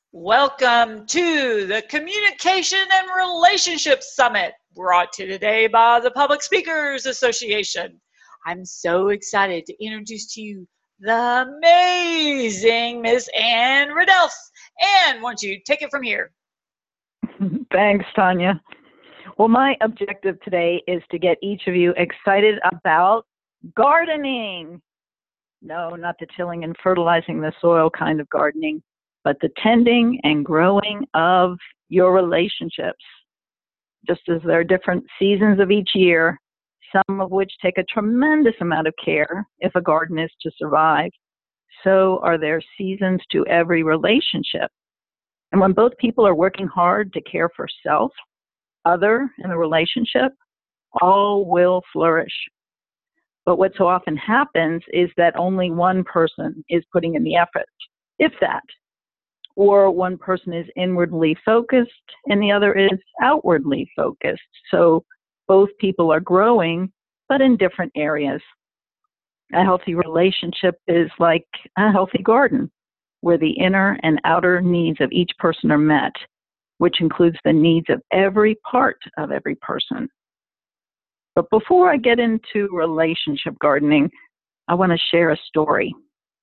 Welcome to the Communication and Relationships Summit, brought to you today by the Public Speakers Association. I'm so excited to introduce to you the amazing Miss Ann Riddels. Ann, why don't you take it from here? Thanks, Tanya. Well, my objective today is to get each of you excited about gardening. No, not the tilling and fertilizing the soil kind of gardening, but the tending and growing of your relationships. Just as there are different seasons of each year, some of which take a tremendous amount of care if a garden is to survive, so are there seasons to every relationship. And when both people are working hard to care for self, other, and the relationship, all will flourish. But what so often happens is that only one person is putting in the effort, if that. Or one person is inwardly focused and the other is outwardly focused. So both people are growing, but in different areas. A healthy relationship is like a healthy garden, where the inner and outer needs of each person are met, which includes the needs of every part of every person. But before I get into relationship gardening, I want to share a story.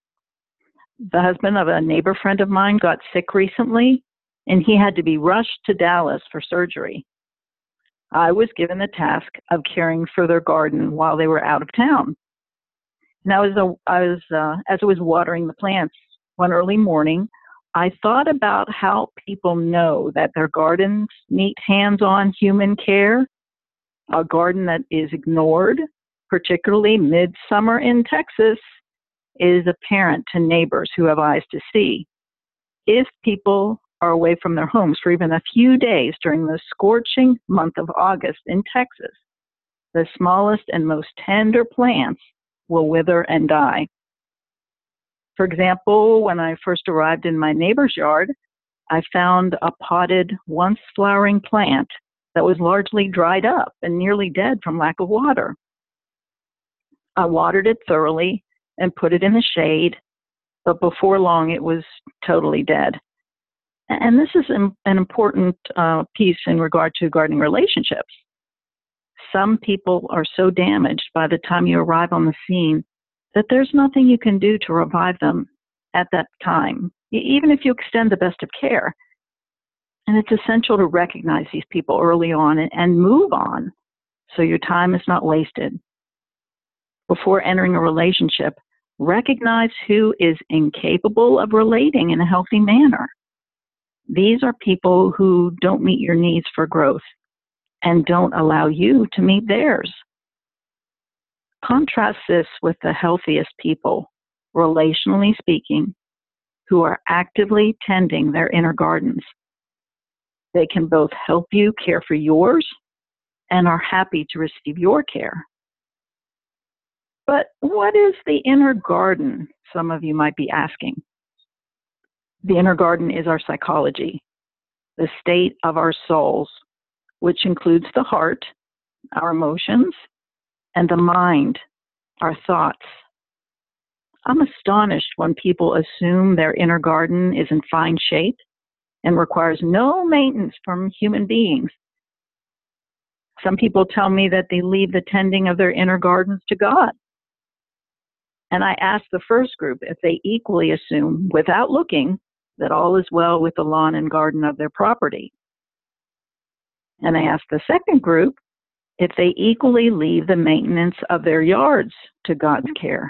The husband of a neighbor friend of mine got sick recently, and he had to be rushed to Dallas for surgery. I was given the task of caring for their garden while they were out of town. Now, as I was watering the plants one early morning, I thought about how people know that their gardens need hands-on human care. A garden that is ignored, particularly midsummer in Texas, is apparent to neighbors who have eyes to see. If people are away from their homes for even a few days during the scorching month of August in Texas, the smallest and most tender plants will wither and die. For example, when I first arrived in my neighbor's yard, I found a potted, once flowering plant that was largely dried up and nearly dead from lack of water. I watered it thoroughly and put it in the shade, but before long it was totally dead. And this is an important piece in regard to gardening relationships. Some people are so damaged by the time you arrive on the scene that there's nothing you can do to revive them at that time, even if you extend the best of care. And it's essential to recognize these people early on and move on so your time is not wasted. Before entering a relationship, recognize who is incapable of relating in a healthy manner. These are people who don't meet your needs for growth and don't allow you to meet theirs. Contrast this with the healthiest people, relationally speaking, who are actively tending their inner gardens. They can both help you care for yours and are happy to receive your care. But what is the inner garden? Some of you might be asking. The inner garden is our psychology, the state of our souls, which includes the heart, our emotions, and the mind, our thoughts. I'm astonished when people assume their inner garden is in fine shape and requires no maintenance from human beings. Some people tell me that they leave the tending of their inner gardens to God. And I ask the first group if they equally assume, without looking, that all is well with the lawn and garden of their property. And I ask the second group if they equally leave the maintenance of their yards to God's care.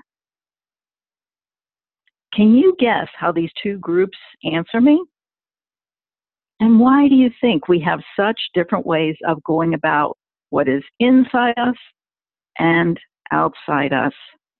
Can you guess how these two groups answer me? And why do you think we have such different ways of going about what is inside us and outside us?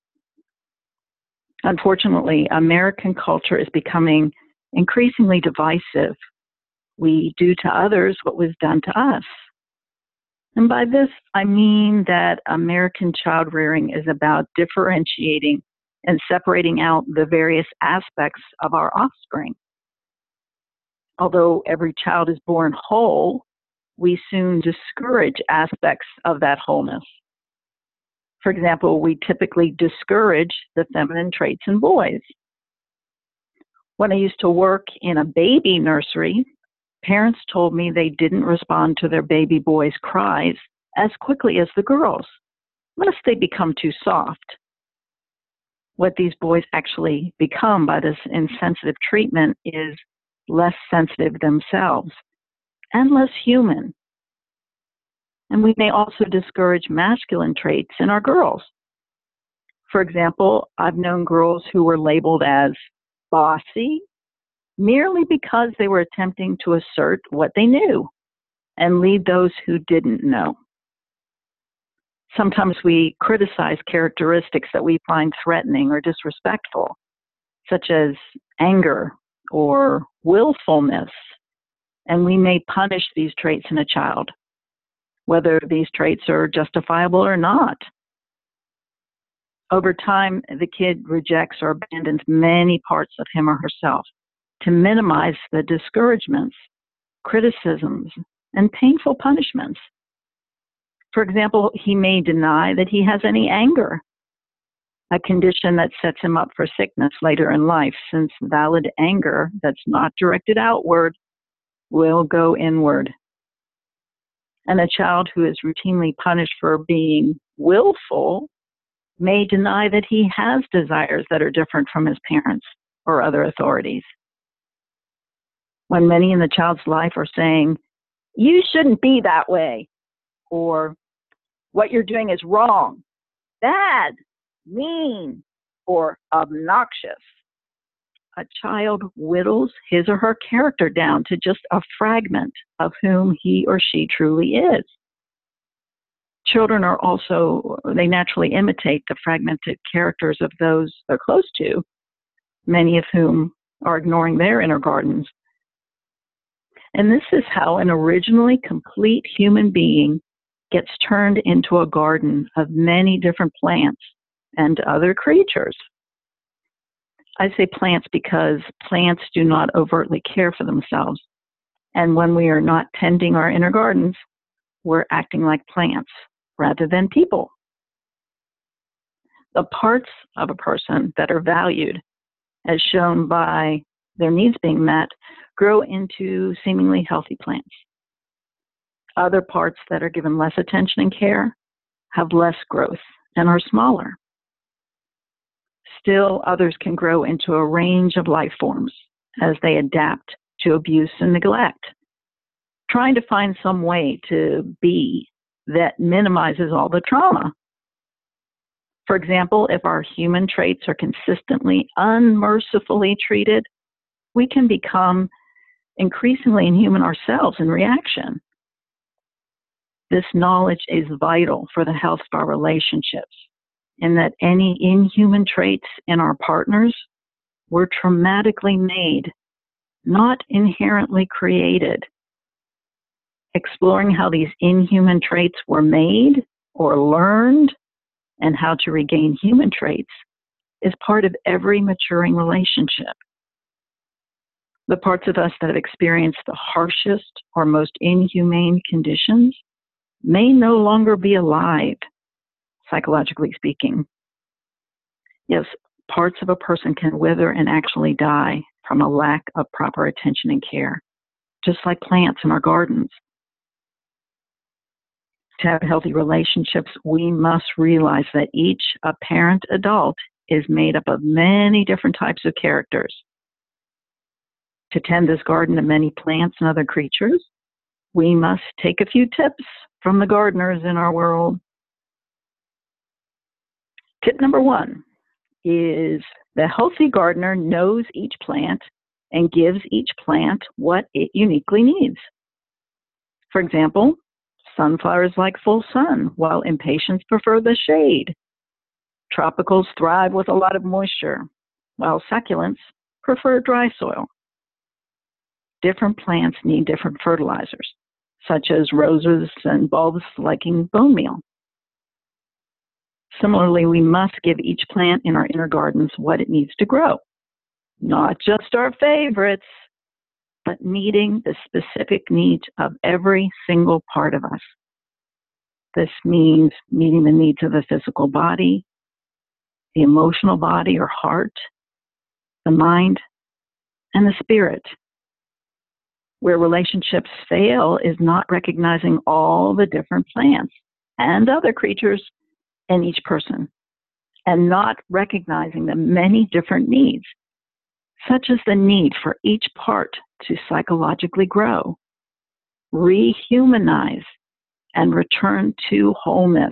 Unfortunately, American culture is becoming increasingly divisive. We do to others what was done to us. And by this, I mean that American child rearing is about differentiating and separating out the various aspects of our offspring. Although every child is born whole, we soon discourage aspects of that wholeness. For example, we typically discourage the feminine traits in boys. When I used to work in a baby nursery, parents told me they didn't respond to their baby boys' cries as quickly as the girls, lest they become too soft. What these boys actually become by this insensitive treatment is less sensitive themselves and less human. And we may also discourage masculine traits in our girls. For example, I've known girls who were labeled as bossy merely because they were attempting to assert what they knew and lead those who didn't know. Sometimes we criticize characteristics that we find threatening or disrespectful, such as anger or willfulness, and we may punish these traits in a child, whether these traits are justifiable or not. Over time, the kid rejects or abandons many parts of him or herself to minimize the discouragements, criticisms, and painful punishments. For example, he may deny that he has any anger, a condition that sets him up for sickness later in life, since valid anger that's not directed outward will go inward. And a child who is routinely punished for being willful may deny that he has desires that are different from his parents or other authorities. When many in the child's life are saying, "You shouldn't be that way," or "What you're doing is wrong, bad, mean, or obnoxious," a child whittles his or her character down to just a fragment of whom he or she truly is. Children are also, they naturally imitate the fragmented characters of those they're close to, many of whom are ignoring their inner gardens. And this is how an originally complete human being gets turned into a garden of many different plants and other creatures. I say plants because plants do not overtly care for themselves. And when we are not tending our inner gardens, we're acting like plants rather than people. The parts of a person that are valued, as shown by their needs being met, grow into seemingly healthy plants. Other parts that are given less attention and care have less growth and are smaller. Still, others can grow into a range of life forms as they adapt to abuse and neglect, trying to find some way to be that minimizes all the trauma. For example, if our human traits are consistently unmercifully treated, we can become increasingly inhuman ourselves in reaction. This knowledge is vital for the health of our relationships, in that any inhuman traits in our partners were traumatically made, not inherently created. Exploring how these inhuman traits were made or learned and how to regain human traits is part of every maturing relationship. The parts of us that have experienced the harshest or most inhumane conditions may no longer be alive, psychologically speaking. Yes, parts of a person can wither and actually die from a lack of proper attention and care, just like plants in our gardens. To have healthy relationships, we must realize that each apparent adult is made up of many different types of characters. To tend this garden of many plants and other creatures, we must take a few tips from the gardeners in our world. Tip number 1 is the healthy gardener knows each plant and gives each plant what it uniquely needs. For example, sunflowers like full sun, while impatiens prefer the shade. Tropicals thrive with a lot of moisture, while succulents prefer dry soil. Different plants need different fertilizers, such as roses and bulbs liking bone meal. Similarly, we must give each plant in our inner gardens what it needs to grow, not just our favorites, but meeting the specific needs of every single part of us. This means meeting the needs of the physical body, the emotional body or heart, the mind, and the spirit. Where relationships fail is not recognizing all the different plants and other creatures in each person, and not recognizing the many different needs, such as the need for each part to psychologically grow, rehumanize, and return to wholeness.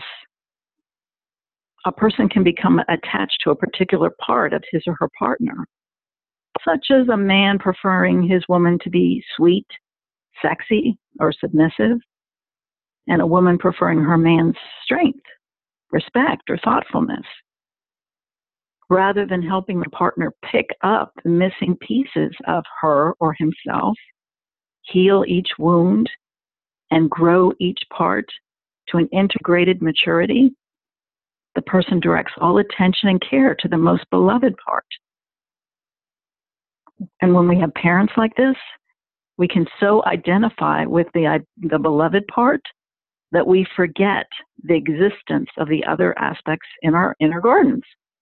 A person can become attached to a particular part of his or her partner, such as a man preferring his woman to be sweet, sexy, or submissive, and a woman preferring her man's strength, respect, or thoughtfulness. Rather than helping the partner pick up the missing pieces of her or himself, heal each wound, and grow each part to an integrated maturity, the person directs all attention and care to the most beloved part. And when we have parents like this, we can so identify with the beloved part that we forget the existence of the other aspects in our inner gardens.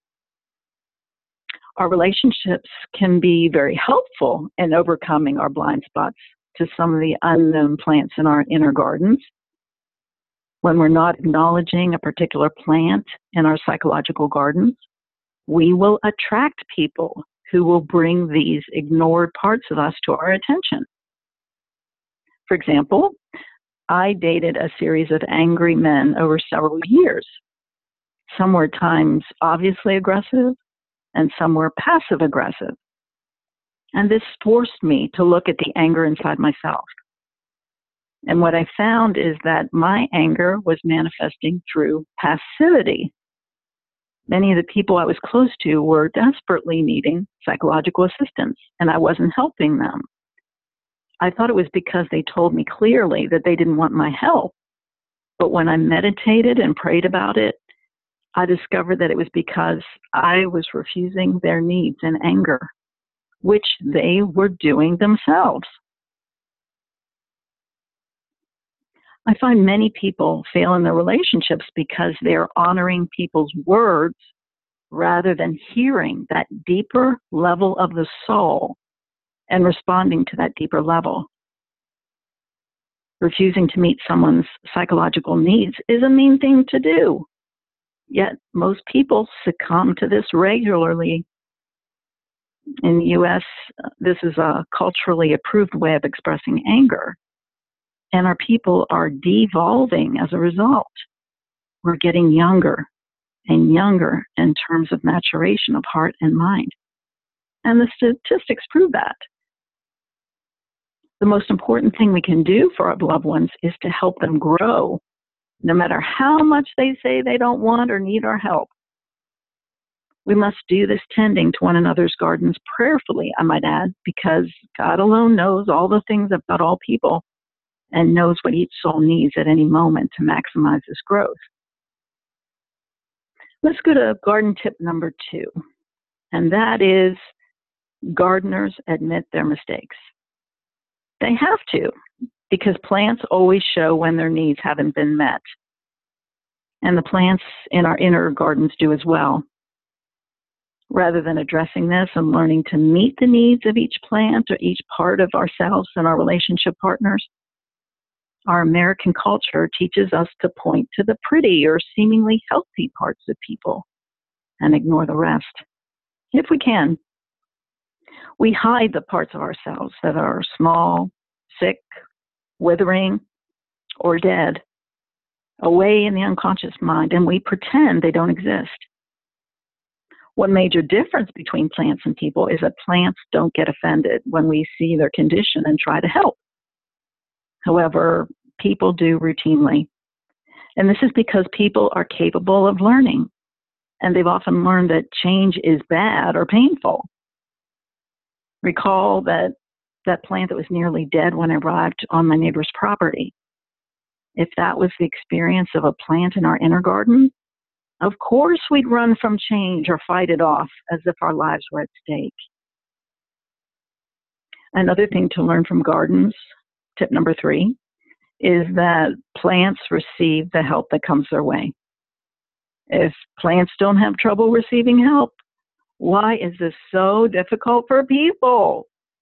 Our relationships can be very helpful in overcoming our blind spots to some of the unknown plants in our inner gardens. When we're not acknowledging a particular plant in our psychological gardens, we will attract people who will bring these ignored parts of us to our attention. For example, I dated a series of angry men over several years. Some were at times obviously aggressive, and some were passive aggressive. And this forced me to look at the anger inside myself. And what I found is that my anger was manifesting through passivity. Many of the people I was close to were desperately needing psychological assistance, and I wasn't helping them. I thought it was because they told me clearly that they didn't want my help. But when I meditated and prayed about it, I discovered that it was because I was refusing their needs in anger, which they were doing themselves. I find many people fail in their relationships because they're honoring people's words rather than hearing that deeper level of the soul and responding to that deeper level. Refusing to meet someone's psychological needs is a mean thing to do. Yet most people succumb to this regularly. In the U.S., this is a culturally approved way of expressing anger. And our people are devolving as a result. We're getting younger and younger in terms of maturation of heart and mind. And the statistics prove that. The most important thing we can do for our loved ones is to help them grow, no matter how much they say they don't want or need our help. We must do this tending to one another's gardens prayerfully, I might add, because God alone knows all the things about all people and knows what each soul needs at any moment to maximize this growth. Let's go to garden tip number 2, and that is gardeners admit their mistakes. They have to, because plants always show when their needs haven't been met. And the plants in our inner gardens do as well. Rather than addressing this and learning to meet the needs of each plant or each part of ourselves and our relationship partners, our American culture teaches us to point to the pretty or seemingly healthy parts of people and ignore the rest, if we can. We hide the parts of ourselves that are small, sick, withering, or dead away in the unconscious mind, and we pretend they don't exist. One major difference between plants and people is that plants don't get offended when we see their condition and try to help. However, people do routinely. And this is because people are capable of learning, and they've often learned that change is bad or painful. Recall that plant that was nearly dead when I arrived on my neighbor's property. If that was the experience of a plant in our inner garden, of course we'd run from change or fight it off as if our lives were at stake. Another thing to learn from gardens, tip number 3, is that plants receive the help that comes their way. If plants don't have trouble receiving help, why is this so difficult for people?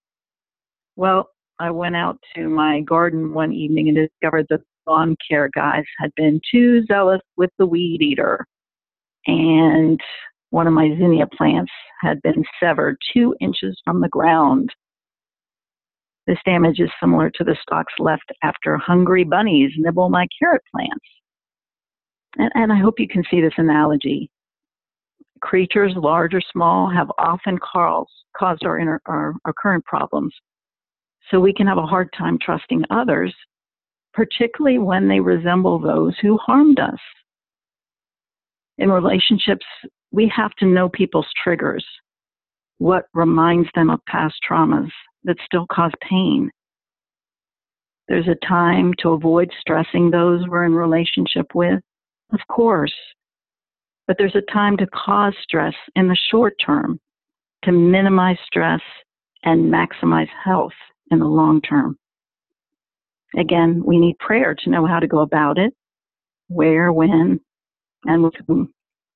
Well, I went out to my garden one evening and discovered that the lawn care guys had been too zealous with the weed eater. And one of my zinnia plants had been severed 2 inches from the ground. This damage is similar to the stalks left after hungry bunnies nibble my carrot plants. And I hope you can see this analogy. Creatures, large or small, have often caused our current problems. So we can have a hard time trusting others, particularly when they resemble those who harmed us. In relationships, we have to know people's triggers, what reminds them of past traumas that still cause pain. There's a time to avoid stressing those we're in relationship with, of course, but there's a time to cause stress in the short term, to minimize stress and maximize health in the long term. Again, we need prayer to know how to go about it, where, when, and with whom.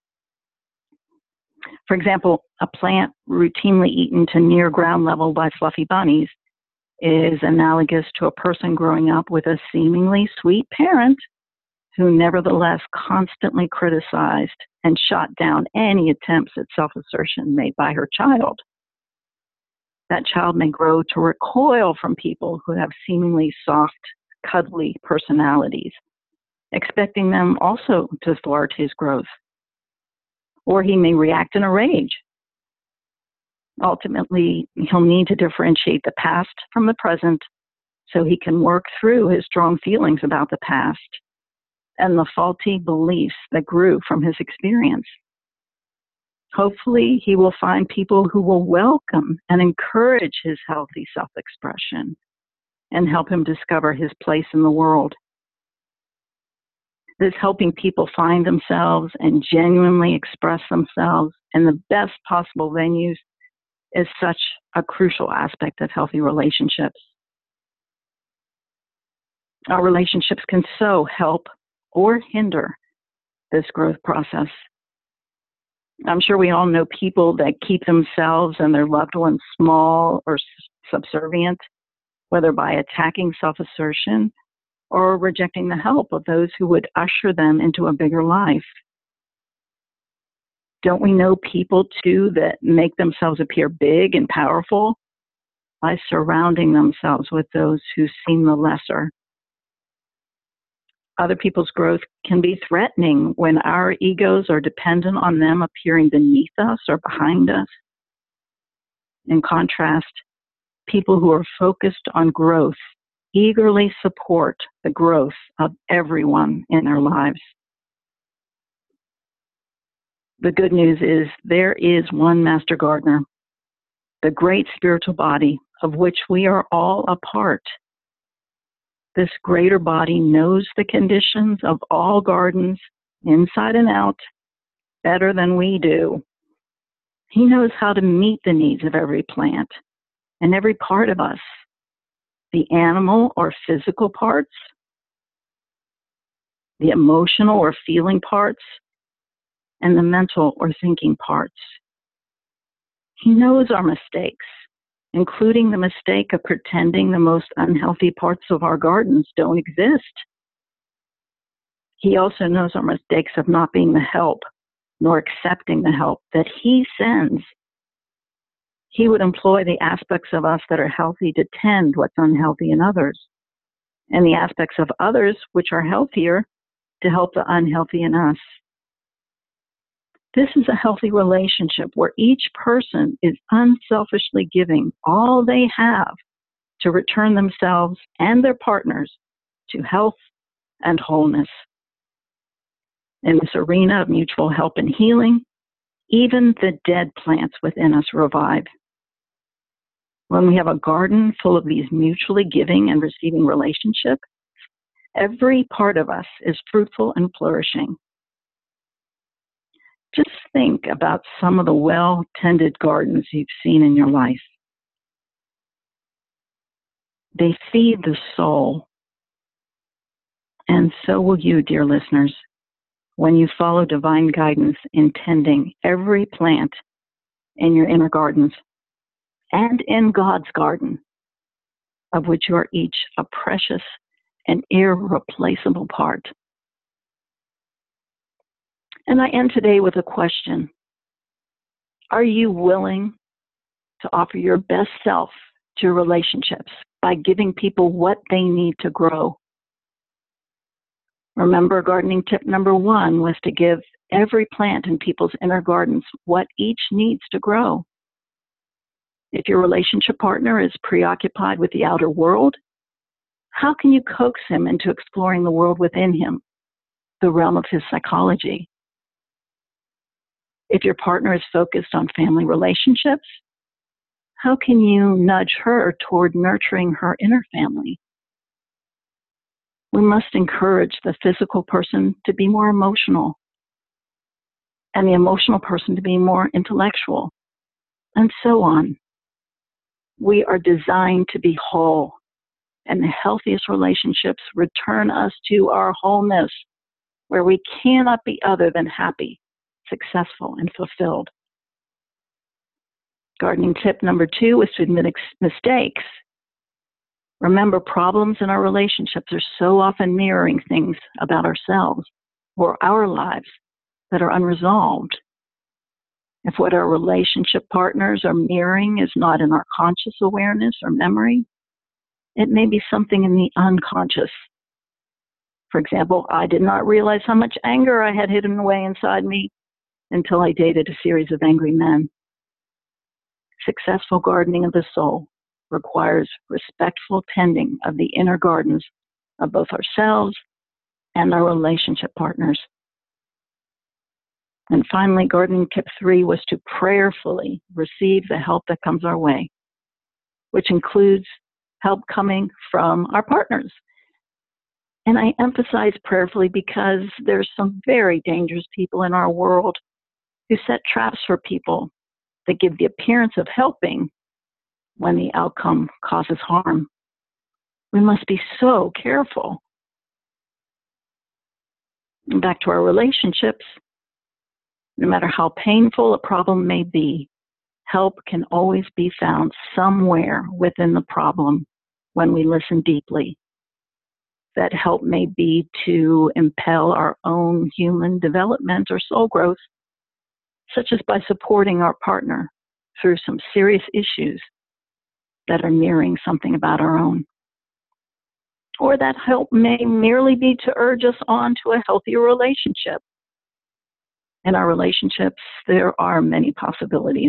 For example, a plant routinely eaten to near ground level by fluffy bunnies is analogous to a person growing up with a seemingly sweet parent who nevertheless constantly criticized and shot down any attempts at self-assertion made by her child. That child may grow to recoil from people who have seemingly soft, cuddly personalities, expecting them also to thwart his growth. Or he may react in a rage. Ultimately, he'll need to differentiate the past from the present so he can work through his strong feelings about the past and the faulty beliefs that grew from his experience. Hopefully, he will find people who will welcome and encourage his healthy self-expression and help him discover his place in the world. This helping people find themselves and genuinely express themselves in the best possible venues is such a crucial aspect of healthy relationships. Our relationships can so help or hinder this growth process. I'm sure we all know people that keep themselves and their loved ones small or subservient, whether by attacking self-assertion or rejecting the help of those who would usher them into a bigger life. Don't we know people, too, that make themselves appear big and powerful by surrounding themselves with those who seem the lesser? Other people's growth can be threatening when our egos are dependent on them appearing beneath us or behind us. In contrast, people who are focused on growth eagerly support the growth of everyone in their lives. The good news is there is one Master Gardener, the great spiritual body of which we are all a part. This greater body knows the conditions of all gardens, inside and out, better than we do. He knows how to meet the needs of every plant and every part of us, the animal or physical parts, the emotional or feeling parts, and the mental or thinking parts. He knows our mistakes, including the mistake of pretending the most unhealthy parts of our gardens don't exist. He also knows our mistakes of not being the help, nor accepting the help that he sends. He would employ the aspects of us that are healthy to tend what's unhealthy in others, and the aspects of others which are healthier to help the unhealthy in us. This is a healthy relationship where each person is unselfishly giving all they have to return themselves and their partners to health and wholeness. In this arena of mutual help and healing, even the dead plants within us revive. When we have a garden full of these mutually giving and receiving relationships, every part of us is fruitful and flourishing. Just think about some of the well-tended gardens you've seen in your life. They feed the soul. And so will you, dear listeners, when you follow divine guidance in tending every plant in your inner gardens and in God's garden of which you are each a precious and irreplaceable part. And I end today with a question. Are you willing to offer your best self to relationships by giving people what they need to grow? Remember, gardening tip number 1 was to give every plant in people's inner gardens what each needs to grow. If your relationship partner is preoccupied with the outer world, how can you coax him into exploring the world within him, the realm of his psychology? If your partner is focused on family relationships, how can you nudge her toward nurturing her inner family? We must encourage the physical person to be more emotional and the emotional person to be more intellectual, and so on. We are designed to be whole, and the healthiest relationships return us to our wholeness, where we cannot be other than happy, successful, and fulfilled. Gardening tip number 2 is to admit mistakes. Remember, problems in our relationships are so often mirroring things about ourselves or our lives that are unresolved. If what our relationship partners are mirroring is not in our conscious awareness or memory, it may be something in the unconscious. For example, I did not realize how much anger I had hidden away inside me until I dated a series of angry men. Successful gardening of the soul requires respectful tending of the inner gardens of both ourselves and our relationship partners. And finally, gardening tip 3 was to prayerfully receive the help that comes our way, which includes help coming from our partners. And I emphasize prayerfully because there's some very dangerous people in our world who set traps for people that give the appearance of helping when the outcome causes harm. We must be so careful. And back to our relationships, no matter how painful a problem may be, help can always be found somewhere within the problem when we listen deeply. That help may be to impel our own human development or soul growth, such as by supporting our partner through some serious issues that are mirroring something about our own. Or that help may merely be to urge us on to a healthier relationship. In our relationships, there are many possibilities.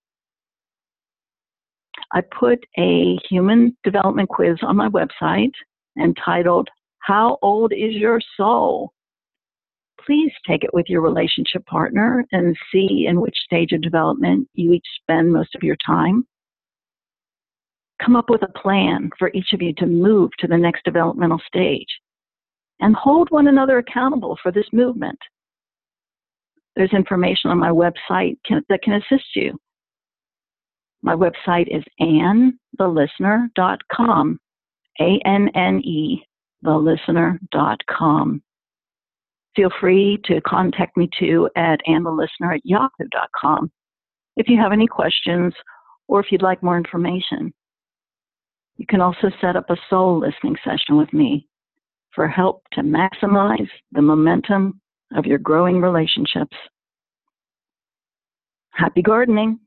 I put a human development quiz on my website entitled, "How Old Is Your Soul?" Please take it with your relationship partner and see in which stage of development you each spend most of your time. Come up with a plan for each of you to move to the next developmental stage and hold one another accountable for this movement. There's information on my website that can assist you. My website is annethelistener.com, A-N-N-E, thelistener.com. Feel free to contact me too at annethelistener@yahoo.com if you have any questions or if you'd like more information. You can also set up a soul listening session with me for help to maximize the momentum of your growing relationships. Happy gardening!